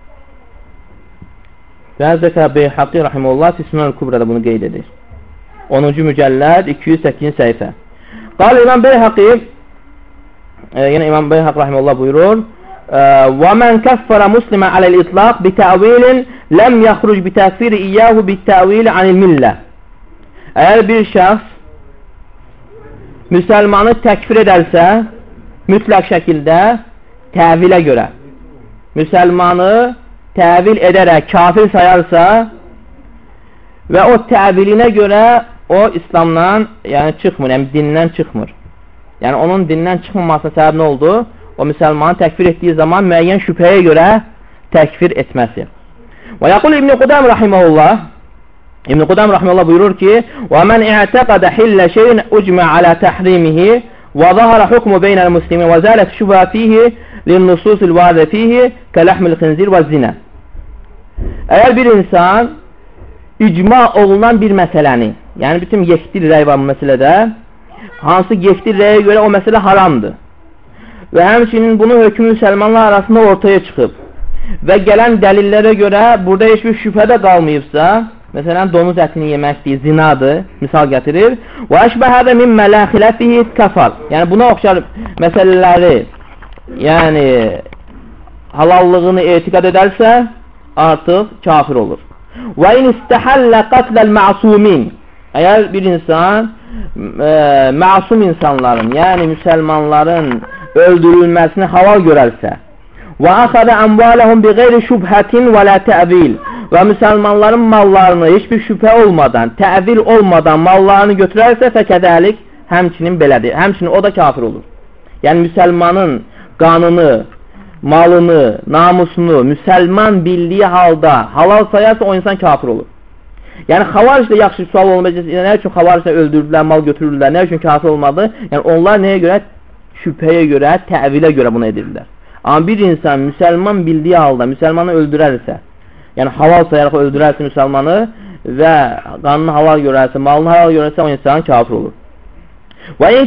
Və Zəkə Beyhaqi rahimehullah Sünnəl Kubrada bunu qeyd edir. 10-cu mücəlləd 208 səhifə. Qal İmam Beyhaqi, yəni İmam Beyhaq rahimehullah buyurur: وَمَنْ كَفَّرَ مُسْلِمًا عَلَى الْإِطْلَاقِ بِتَأْوِيلٍ لَمْ يَخْرُجْ بِتَكْفِيرِ إِيَّاهُ بِالتَّأْوِيلِ عَنِ الْمِلَّةِ. Əgər bir şəxs müsəlmanı təkfir edərsə, mütləq şəkildə təvilə görə, müsəlmanı təvil edərək kafir sayarsa və o təvilinə görə o İslamdan çıxmır, yəni dindən çıxmır. Yəni onun dindən çıxmamasına səbəb nə oldu? O müsəlmanı təkfir etdiyi zaman müəyyən şübhəyə görə təkfir etməsi. Və yəqul İbn Qudam rahimehullah, İbn Qudam rahimehullah buyurur ki: "Və men i'taqada hilla şey'in ujma ala tahrimihi və zahara hukmu beynəl muslimin və zalat şübhə fihi lin-nususil varida fihi kəlahmil xinzir və zina." Əgər bir insan icma olunan bir məsələni, yəni bütün yekdil rəy var bu məsələdə, hansı yekdil rəyə görə o məsələ haramdır və həmçinin bunun hökmü müsəlmanlar arasında ortaya çıxıb və gələn dəlillərə görə burada heç bir şübhə də qalmayıbsa, məsələn donuz ətini yeməkdir, zinadır, misal gətirir. Və əşbəhədə min mələxilətihi kəfar. Yəni buna oxşar məsələləri, yəni halallığını etiqad edərsə, artıq kafir olur. Və in istəhəllə qatləl məsumin. Əgər bir insan məsum insanların, yəni müsəlmanların öldürülməsini halal görərsə və əxədə əmvaləhum bi qeyri şübhətin və la təvil və müsəlmanların mallarını heç bir şübhə olmadan, təvil olmadan mallarını götürərsə fəkədəlik həmçinin belədir. Həmçinin o da kafir olur. Yəni müsəlmanın qanını, malını, namusunu müsəlman bildiyi halda halal sayarsa o insan kafir olur. Yəni xavaricdə yaxşı sual olmayacaq. Nə üçün xavaricdə öldürdülər, mal götürürlər, nə üçün kafir olmadı? Yəni onlar nəyə görə? Şübhəyə görə, təvilə görə bunu edirlər. Amma bir insan müsəlman bildiyi halda müsəlmanı öldürərsə, yəni halal sayaraq öldürərsə müsəlmanı və qanını halal görərsə, malını halal görərsə o insan kafir olur. Və in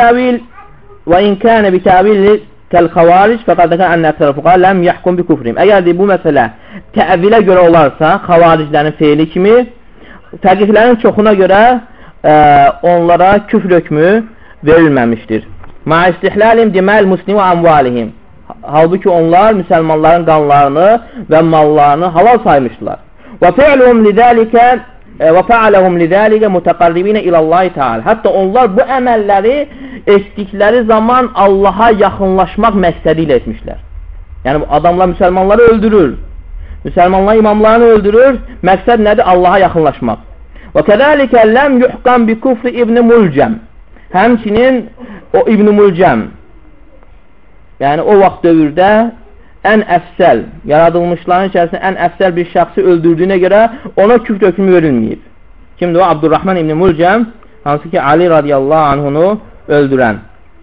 kənə bi təvil kəl-xavaric fəqədəkən ən əksər fuqa ləm yəhkum bi küfrim. Əgər bu məsələ təvilə görə olarsa, xavariclərin feili kimi, fəqihlərin çoxuna görə onlara küfr hökmü verilməmişdir. Ma istihləlim deməl muslim və amvalihim. Halbuki onlar müsəlmanların qanlarını və mallarını halal saymışdılar. Və fəaləhum lidəlikə mütəqarribinə ilallahi ta'ala. Hətta onlar bu əməlləri etdikləri zaman Allaha yaxınlaşmaq məqsədi ilə etmişlər. Yəni adamlar müsəlmanları öldürür. Müsəlmanlar imamlarını öldürür. Məqsəd nədir? Allaha yaxınlaşmaq. Və kədəlikə ləm yuhqam bi kufri İbn Mulcəm. Həmçinin o İbn Mulcəm, yəni o vaxt dövrdə ən əfsəl, yaradılmışların içərisində ən əfsəl bir şəxsi öldürdüyünə görə ona küfr hökmü verilməyib. Kimdir o? Abdurrahman İbn Mulcəm, hansı ki Ali radiyallahu anhunu öldürən.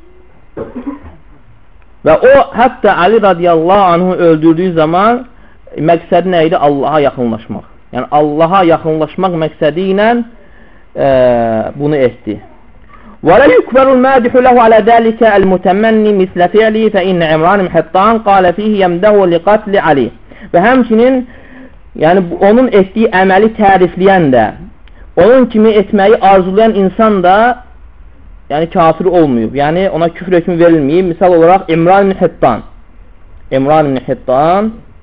Və o hətta Ali radiyallahu anhunu öldürdüyü zaman məqsədi nə idi? Allaha yaxınlaşmaq. Yəni Allaha yaxınlaşmaq məqsədi ilə bunu etdi. ولا يكبر المادح له على ذلك المتمني مثل فعله فإن عمران بن حطان قال فيه يمده لقتل علي. Və həmçinin yəni onun etdiyi əməli tərifləyən də, onun kimi etməyi arzulayan insan da yəni kafir olmayıb. Yəni ona küfr hökmü verilməyib. Misal olaraq İmran ibn Hittan. İmran ibn Hittan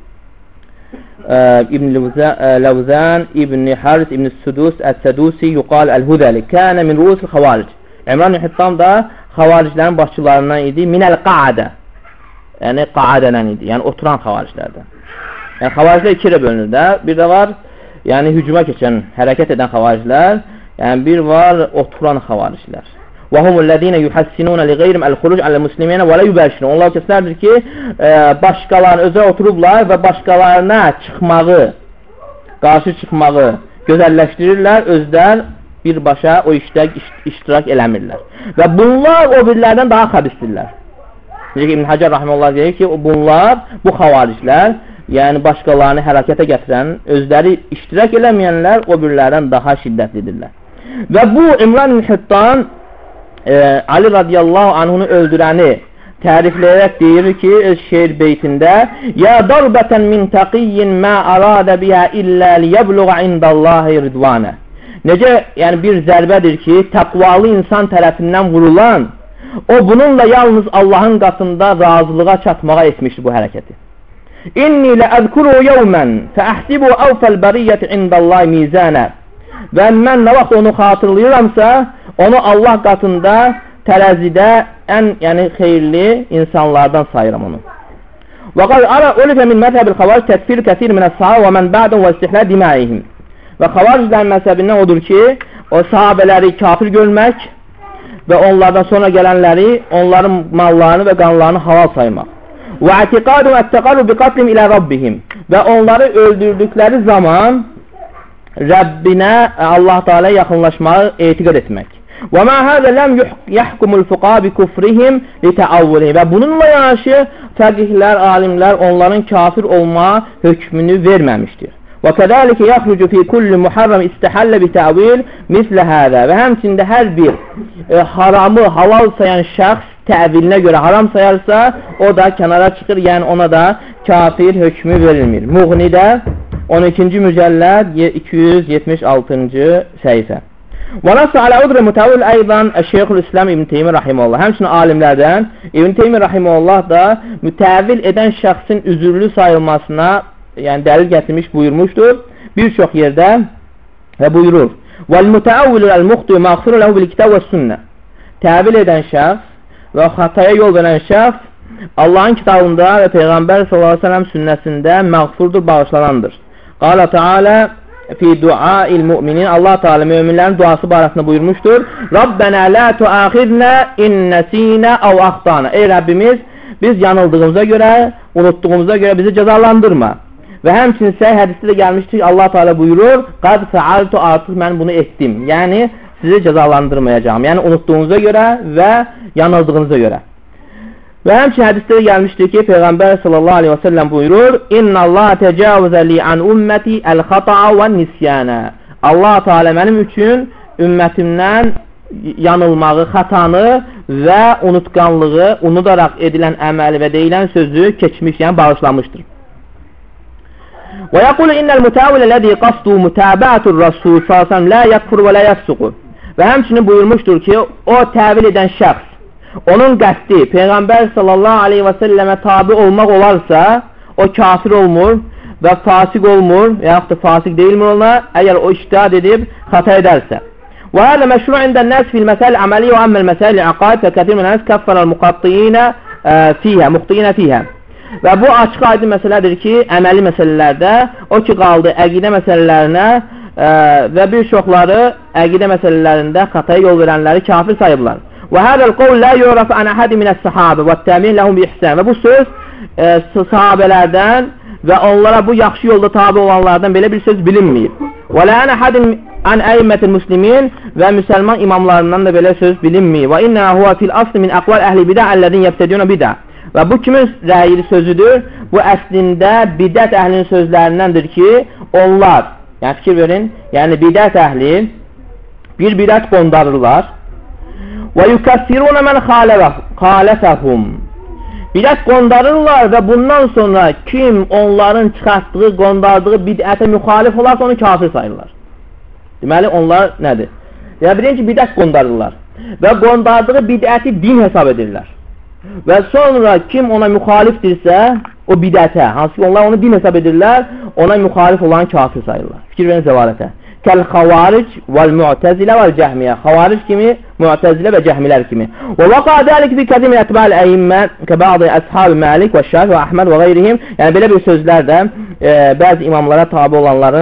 İbn Levzan, İbn Haris, İbn Sudus, Əs-Sədusi, yuqal Əl-Hudəli. Kənə min ruusil xavaric. İmran ibn Hittan da xavariclərin başçılarından idi. Minəl qa'adə. Yəni qa'adədən idi. Yəni oturan xavariclərdən. Yəni xavariclər ikiyə bölünür də. Bir də var, yəni hücuma keçən, hərəkət edən xavariclər. Yəni bir var oturan xavariclər. Və humullezine yuhassinuna li ghayrihim el-xuruc aləl-muslimin və la yubəşirun. Onlar kəslərdir ki, başqalarını özə oturublar və başqalarına çıxmağı, qarşı çıxmağı gözəlləşdirirlər, özlər birbaşa o işdə iştirak eləmirlər. Və bunlar o birlərdən daha xəbisdirlər. Necə ki, İbn Hacer rahimehullah deyir ki, bunlar, bu xavariclər, yəni başqalarını hərəkətə gətirən, özləri iştirak eləməyənlər o birlərdən daha şiddətlidirlər. Və bu İmran ibn Hittan Ali radiyallahu anhunu öldürəni tərifləyərək deyir ki, şeir beytində Ya darbətən min təqiyyin mə aradə bihə illə liyəbluğa indallahi ridvanə. Necə yəni bir zərbədir ki, təqvalı insan tərəfindən vurulan, o bununla yalnız Allahın qatında razılığa çatmağa etmişdir bu hərəkəti. İnni ləəzkuru yevmən fəəhsibu əvfəl bəriyyəti indallahi mizənə. Və mən nə vaxt onu xatırlayıramsa, onu Allah qatında tərəzidə ən xeyirli insanlardan sayıram onu. Və qal ulife min məzhəbil xavaric təkfir kəsir minəs sahabə və mən ba'dun və istihləl dimaihim. Və xavariclərin məzhəbindən odur ki, o sahabələri kafir görmək və onlardan sonra gələnləri, onların mallarını və qanlarını halal saymaq. Və etiqadun ət-təqarrub bi qatlim ilə rabbihim. Və onları öldürdükləri zaman Rəbbinə, Allah Teala yaxınlaşmağı etiqad etmək. Və mə həzə ləm yəhkumul fuqa bi kufrihim li təavvulihim. Və bununla yanaşı fəqihlər, alimlər onların kafir olma hökmünü verməmişdir. Və kədəlikə yaxrucu fi kulli muharram istəhəllə bi təvil mislə hədə. Və həmçində hər bir haramı halal sayan şəxs təvilinə görə haram sayarsa, o da kənara çıxır, yəni ona da kafir hökmü verilmir. Muğnidə 12-ci mücəlləd 276-cı səhifə. Və nəsə alə udrə mütəvil əydən Şeyxülislam İbn Teymiyyə rahimehullah. Həmçinin alimlərdən İbn Teymiyyə rahimehullah da mütəvil edən şəxsin üzürlü sayılmasına dəlil gətirmiş buyurmuşdur bir çox yerdə və buyurur. Vəl mütəavvilu əl-muxtu məğfiru ləhu bil-kitab və sünnə. Təvil edən şəxs və xataya yol verən şəxs Allahın kitabında və Peyğəmbər s.ə.v sünnəsində məğfurdur, bağışlanandır. Qala Teala fi duail müminin, Allah Teala möminlərin duası barəsində buyurmuşdur. Rabbənə la tuaxidnə in nəsinə əv axtana. Ey Rəbbimiz, biz yanıldığımıza görə, unutduğumuza görə bizi cəzalandırma. Və həmçinin səhih hədisdə də gəlmişdir ki, Allah Teala buyurur, qad fəaltu, artıq mən bunu etdim. Yəni sizi cəzalandırmayacağam. Yəni unutduğunuza görə və yanıldığınıza görə. Və həmçinin hədisdə də gəlmişdir ki, Peyğəmbər sallallahu aleyhi və səlləm buyurur, İnna Allah təcavüzə li an ümməti əl-xata'a və nisyənə. Allah Teala mənim üçün ümmətimdən yanılmağı, xatanı və unutqanlığı, unudaraq edilən əməli və deyilən sözü keçmiş, yəni bağışlamışdır. Və yəqulu innəl mütəavvilə ləzi qasdu mütəbəətur Rasul sallallahu la yəkfur və la yəfsuqu. Və həmçinin buyurmuşdur ki, o təvil edən şəxs, onun qəsdi Peyğəmbər sallallahu aleyhi və səlləmə tabi olmaq olarsa, o kafir olmur və fasik olmur, və yaxud da fasik deyilmir ona, əgər o iştihad edib xata edərsə. Və hələ məşru indən nəs fil məsəl əməli və əmməl məsəl əqaid və kətir minəs kəffərəl muqattiyinə fiyhə. Və bu açıq aydın məsələdir ki, əməli məsələlərdə, o ki qaldı əqidə məsələlərinə və bir çoxları əqidə məsələlərində xataya yol verənləri kafir sayıblar. Və hədəl qovl lə yuraf ən əhədi minəs sahabə və təmin ləhum bi ihsən. Və bu söz sahabələrdən və onlara bu yaxşı yolda tabi olanlardan belə bir söz bilinməyib. Və lə ən əhədin ən əymətil müslimin və müsəlman imamlarından da belə söz bilinməyib. Və innə huvə fil asli min əqval əhli bidə əlləzin yəbtədiyunə bidə. Və bu kimin rəyili sözüdür? Bu əslində bidət əhlinin sözlərindəndir ki, onlar, yəni fikir verin, yəni bidət əhli bir bidət qondarırlar və yukəffirunə mən xaləfəhum. Bidət qondarırlar və bundan sonra kim onların çıxartdığı, qondardığı bidətə müxalif olarsa onu kafir sayırlar. Deməli, onlar nədir? Yəni, birinci bidət qondarırlar və qondardığı bidəti din hesab edirlər. Və sonra kim ona müxalifdirsə, o bidətə, hansı ki onlar onu din hesab edirlər, ona müxalif olan kafir sayırlar. Fikir verin zəvalətə. Kəl-xavaric vəl-mu'təzilə vəl-cəhmiyə. Xavaric kimi, mu'təzilə və cəhmilər kimi. Və vəqa dəlik fi kəzim ətbəl əyimmə kəbəğdi əshab-ı Məlik və Şafi və Əhməd və qeyrihim. Yəni, belə bir sözlər də bəzi imamlara tabi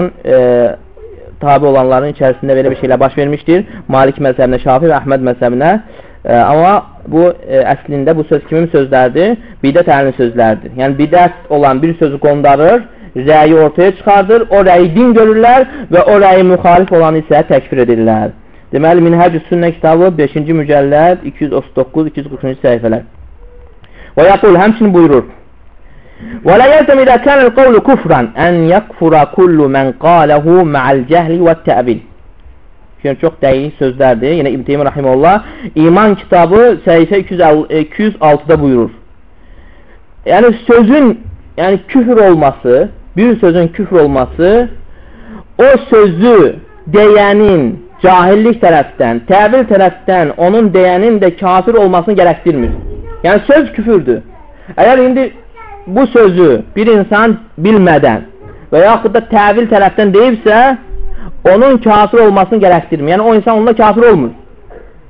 olanların içərisində belə bir şeylə baş vermişdir. Malik məzhəbinə, Şafi və Əhməd məzhəbinə. Amma bu əslində bu söz kimin sözlərdir? Bidət əhlinin sözlərdir. Yəni bidət olan bir sözü qondarır, rəyi ortaya çıxardır, o rəyi din görürlər və o rəyi müxalif olanı isə təkfir edirlər. Deməli, Minhəcü Sünnə kitabı 5-ci mücəlləd 239-240-cı səhifələr. Və yaqul, həmçinin buyurur. Və lə yəlzəm idə kənəl qavlu kufran ən yəkfura kullu mən qaləhu mə'əl cəhli və təbil. Yəni, çox dəqiq sözlərdir. Yenə İbn Teymiyyə rahimehullah İman kitabı səhifə 206-da buyurur. Yəni, sözün küfür olması, bir sözün küfür olması o sözü deyənin cahillik tərəfdən, təvil tərəfdən onun deyənin də kafir olmasını gərəkdirmir. Yəni, söz küfürdür. Əgər indi bu sözü bir insan bilmədən və yaxud da təvil tərəfdən deyibsə, onun kafir olmasını gərəkdirmir. Yəni, o insan onunla kafir olmur.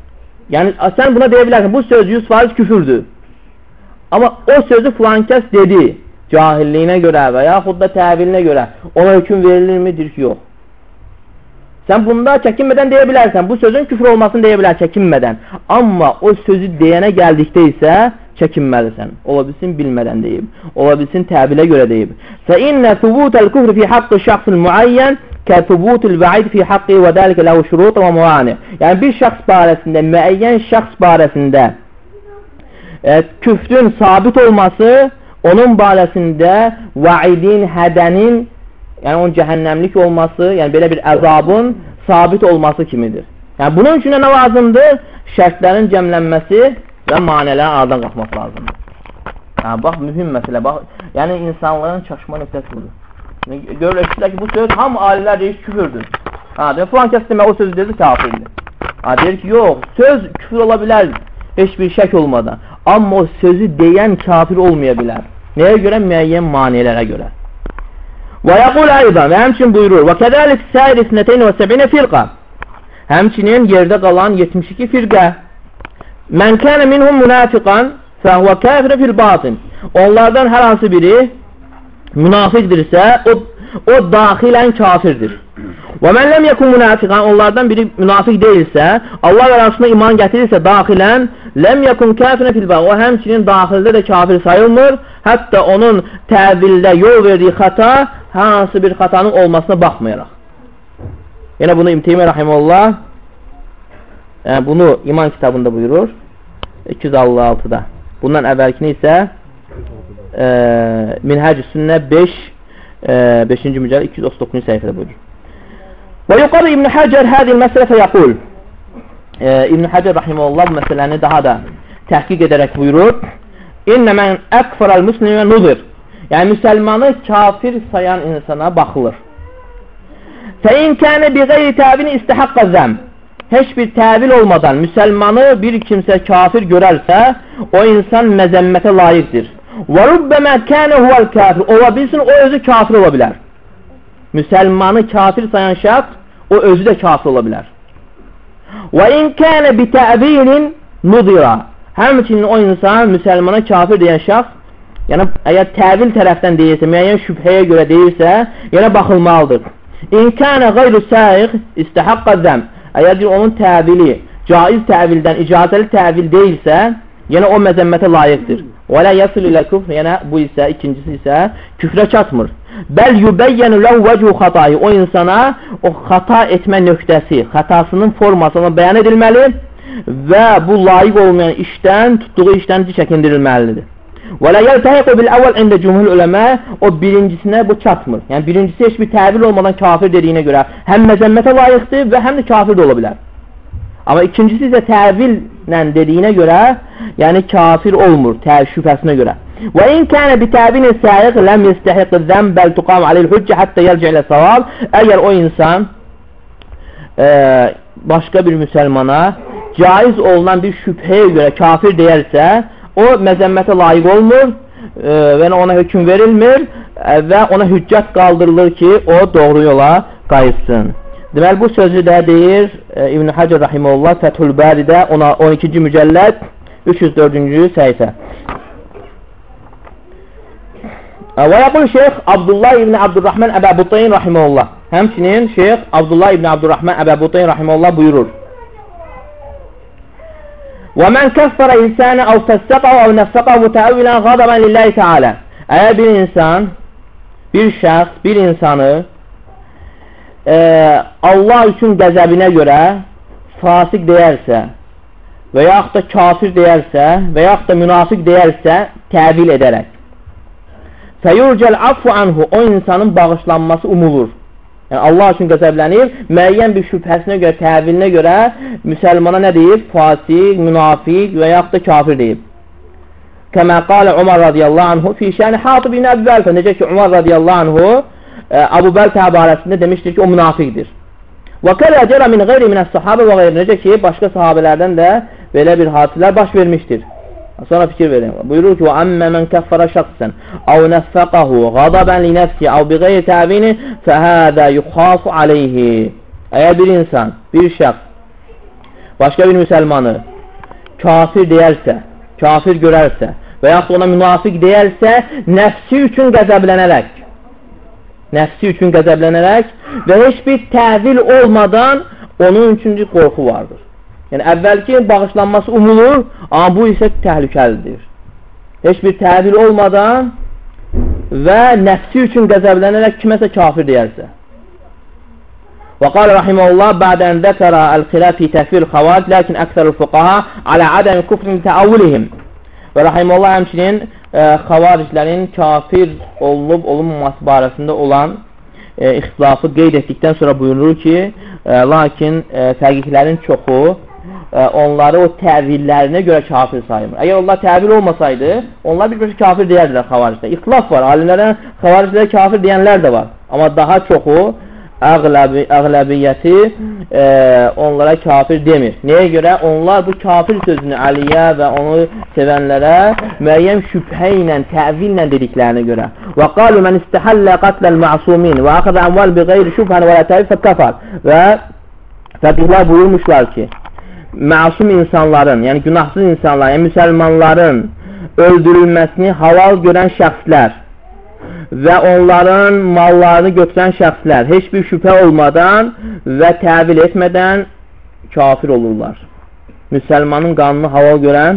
Yəni, sən buna deyə bilərsən, bu söz 100% küfürdür. Amma o sözü filan kəs dedi, cahilliyinə görə və yaxud da təvilinə görə ona hökm verilirmi? Ki, yox. Sən bunda çəkinmədən deyə bilərsən, bu sözün küfür olmasını deyə bilər çəkinmədən. Amma o sözü deyənə gəldikdə isə çəkinməlisən. Ola bilsin bilmədən deyib, ola bilsin təbilə görə deyib. فَإِنَّ ثُبُوتَ الْكُفْرِ فِي حَقِّ الشَّخْصِ الْمُعَيَّنِ كَثُبُوتِ الْوَعِيدِ فِي حَقِّهِ وَذَلِكَ لَهُ شُرُوطٌ وَمَوَانِعٌ. Yəni bir şəxs barəsində, müəyyən şəxs barəsində küfrün sabit olması onun barəsində vaidin, hədənin, yəni onun cəhənnəmlik olması, yəni belə bir əzabın sabit olması kimidir. Yəni bunun üçün nə lazımdır? Şərtlərin cəmlənməsi və manələrin aradan qalxmaq lazımdır. Yəni, bax, mühüm məsələ. Bax, yəni insanların çaşma nöqtəsi budur. Görülür ki, bu söz hamı alilər deyir ki, küfürdür. Falan kəs demək o sözü dedi kafirdir. Deyir ki, yox, söz küfür ola bilər heç bir şək olmadan. Amma o sözü deyən kafir olmaya bilər. Nəyə görə? Müəyyən manilərə görə. Və yəqul aydan və həmçin buyurur və kədəlik səir isnətəyn və səbinə firqa. Həmçinin yerdə qalan 72 firqə. Mən kənə minhum münafiqan fəhvə kəfirə fil batin. Onlardan hər hansı biri münafiqdirsə o daxilən kafirdir. Və mən ləm yəkun münafiqan, onlardan biri münafiq deyilsə, Allah arasında iman gətirirsə daxilən ləm yəkun kəfirə fil batin. O həmçinin daxildə də kafir sayılmır. Hətta onun təvildə yol verdiyi xəta hansı bir xətanın olmasına baxmayaraq. Yenə bunu İbn Teymiyyə rahimehullah bunu iman kitabında buyurur 256-da. Bundan əvvəlkini isə Minhəc-i Sünnə 5-ci mücəlləd 239-cu səhifədə buyurur. Və yuqarı İbn Həcər hədil məsələ fəyəqul. İbn Həcər rahimehullah bu məsələni daha da təhqiq edərək buyurur. İnnə mən əkfərəl müslimə nuzir. Yəni, müsəlmanı kafir sayan insana baxılır. Fəin kənə bi qeyri təvini istəhəqqə zəm. Heç bir təvil olmadan müsəlmanı bir kimsə kafir görərsə, o insan məzəmmətə layiqdir. Və rubbəmə kənə huvəl kafir. Ola bilsin, o özü kafir ola bilər. Müsəlmanı kafir sayan şəxs, o özü də kafir ola bilər. Və in kənə bi təvilin nudira. Həmçinin o insan müsəlmana kafir deyən şəxs, yəni əgər təvil tərəfdən deyirsə, müəyyən şübhəyə görə deyirsə, yəni baxılmalıdır. İnkənə qeyru səiq istəhəqqə zəm. Əgər onun təvili caiz təvildən icazəli təvil deyilsə, yəni o məzəmmətə layiqdir. Və lə yəsil ilə küfr, yəni bu isə, ikincisi isə küfrə çatmır. Bəl yübəyyənü ləv vəcu xatayı. O insana o xata etmə nöqtəsi, xatasının formasına bəyan edilməli və bu layiq olmayan işdən, tutduğu işdən çəkindirilməlidir. Və lə yəltəhiqu bil əvvəl ində cümhül öləmə. O birincisinə bu çatmır. Yəni birincisi heç bir təvil olmadan kafir dediyinə görə həm məzəmmətə layiqdir və həm də kafir də ola bilər. Amma ikincisi isə təvillə dediyinə görə, yəni kafir olmur, şübhəsinə görə. Və in kənə bi təvinin səyiq ləm yestəhiqi zəm bəl tuqam aleyl hüccə həttə yəlcə ilə savab. Əgər o insan başqa bir müsəlmana caiz olunan bir şübhəyə görə kafir deyərsə, o məzəmmətə layiq olmur və ona hökm verilmir və ona hüccət qaldırılır ki, o doğru yola qayıtsın. Deməli, bu sözü də deyir İbn Həcər rahimehullah Fəthül Bəridə 12-ci mücəlləd 304-cü səhifə. Və yəqul Şeyx Abdullah ibn Abdurrahman Əbəbuteyn rahimehullah. Həmçinin Şeyx Abdullah ibn Abdurrahman Əbəbuteyn rahimehullah buyurur. وَمَنْ كَفَّرَ إِنسَانَ أَوْ فَسَّقَهُ أَوْ نَفَّقَهُ مُتَأَوِّلًا غَضَبًا لِلَّهِ تَعَالَى. Əgər bir insan, bir şəxs, bir insanı Allah üçün qəzəbinə görə fasik deyərsə və yaxud da kafir deyərsə və yaxud da münafiq deyərsə təvil edərək fəyurcəl affu anhu, o insanın bağışlanması umulur. Yəni Allah üçün qəzəblənir, müəyyən bir şübhəsinə görə, təvilinə görə müsəlmana nə deyib? Fasik, münafiq və yaxud da kafir deyib. Kəmə qalə Umar radiyallahu anhu fi şəni Hatib ibn Əbu Bəltə. Necə ki Umar radiyallahu anhu Əbu Bəltə barəsində demişdir ki, o münafiqdir. Və kələ cərə min qeyri minəs sahabə və qeyri. Necə ki başqa sahabələrdən də belə bir hadisələr baş vermişdir. Sonra fikir verin. Buyurur ki, وَأَمَّا مَنْ كَفَّرَ شَخْصًا أَوْ نَفَّقَهُ غَضَبًا لِنَفْسِهِ أَوْ بِغَيْرِ تَعْوِيلٍ فَهَذَا يُخَافُ عَلَيْهِ. Əgər bir insan, bir şəxs başqa bir müsəlmanı kafir deyərsə, kafir görərsə və yaxud ona münafiq deyərsə, nəfsi üçün qəzəblənərək və heç bir təvil olmadan onun üçün qorxu vardır. Yəni, əvvəlki bağışlanması umulur, amma bu isə təhlükəlidir. Heç bir təvil olmadan və nəfsi üçün qəzəblənərək kiməsə kafir deyərsə. Və qala rahimehullah ba'dən zəkərə el-xilaf fi təkfir xavaric, lakin əksərül fuqaha alə adəm kufrin təavvülihim. Və rahimehullah həmçinin xavariclərin kafir olunub olunmaması barəsində olan ixtilafı qeyd etdikdən sonra buyurur ki, lakin fəqiqlərin çoxu onları o təvillərinə görə kafir sayılır. Əgər onlar təvil olmasaydı, onlar bir-birisi kafir deyərdilər xavariclər. İxtilaf var, alimlərdən xavariclərə kafir deyənlər də var. Amma daha çoxu, əğləbiyyəti onlara kafir demir. Nəyə görə? Onlar bu kafir sözünü Əliyə və onu sevənlərə müəyyən şübhə ilə, təvillə dediklərinə görə. Və qalu mən istəhəllə qatləl ma'sumin və axıdə əmval bi qeyri şübhən və lə təvil fəkkəfər. Və fəqihlər buyurmuşlar ki, məsum insanların, yəni günahsız insanların, yəni müsəlmanların öldürülməsini halal görən şəxslər və onların mallarını götürən şəxslər heç bir şübhə olmadan və təvil etmədən kafir olurlar. Müsəlmanın qanını halal görən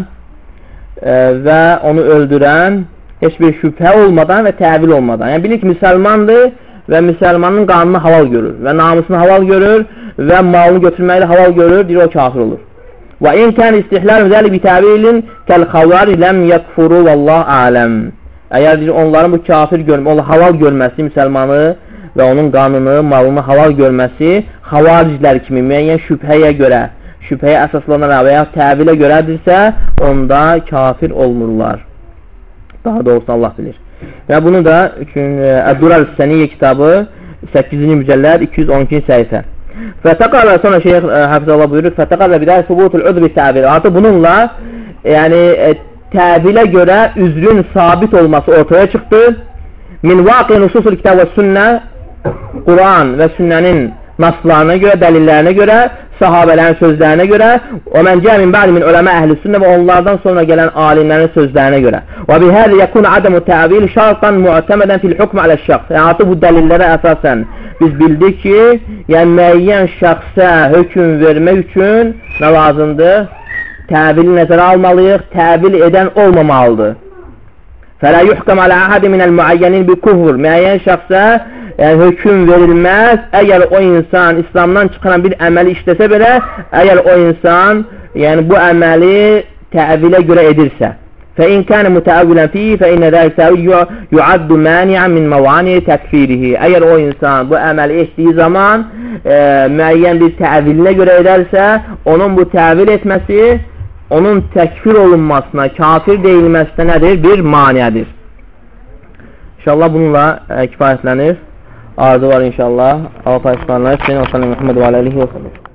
və onu öldürən heç bir şübhə olmadan və təvil olmadan. Yəni bilir ki, müsəlmandır və müsəlmanın qanını halal görür və namusunu halal görür və malını götürməklə halal görür, deyir o kafir olur. Və in kən istihlal zəli bi təvilin kəl-xavvar ləm yəkfuru vallahu aləm. Əgər deyir, onların bu kafir halal görməsi, müsəlmanı və onun qanını, malını halal görməsi xavariclər kimi müəyyən şübhəyə görə, şübhəyə əsaslanaraq və ya təvilə görədirsə, onda kafir olmurlar. Daha doğrusu Allah bilir. Və bunu da Əd-Durar-ı-Səniyyə kitabı 8-ci mücəlləd 212-ci səhifə. Fətəqarlə sonra Şeyh Həfizəllah buyurur, fətəqarlə bidər subutul udri təvil. Artıq bununla yəni təvilə görə üzrün sabit olması ortaya çıxdı. Min vaqi nususul kitab və sünnə, Quran və sünnənin naslarına görə, dəlillərinə görə, sahabələrin sözlərinə görə və mən cə min bə'di min uləmə əhl-i sünnə və onlardan sonra gələn alimlərin sözlərinə görə. Və bihəzi yəkun ədəmu təvil şartan mu'təmədən fil hukm alə-şəxs. Yəni artıq bu dəlillərə əsasən biz bildik ki, yəni müəyyən şəxsə hökm vermək üçün nə lazımdır? Təvili nəzərə almalıyıq, təvil edən olmamalıdır. Fələ yuhkam alə əhədi minəl müəyyənin bi kufr. Müəyyən şəxsə hökm verilməz, əgər o insan İslamdan çıxaran bir əməli işləsə belə, əgər o insan yəni bu əməli təvilə görə edirsə. فإن كان متأولا فيه فإن ذلك يعد مانعا من موانع تكفيره. Əgər o insan bu əməli etdiyi zaman müəyyən bir təvilinə görə edərsə, onun bu təvil etməsi onun təkfir olunmasına, kafir deyilməsinə nədir? Bir maniədir. İnşallah bununla kifayətlənir. Arzu var inşallah. Allah paylaşmanlar. Hüseyin Muhammed və aleyhi və səlləm.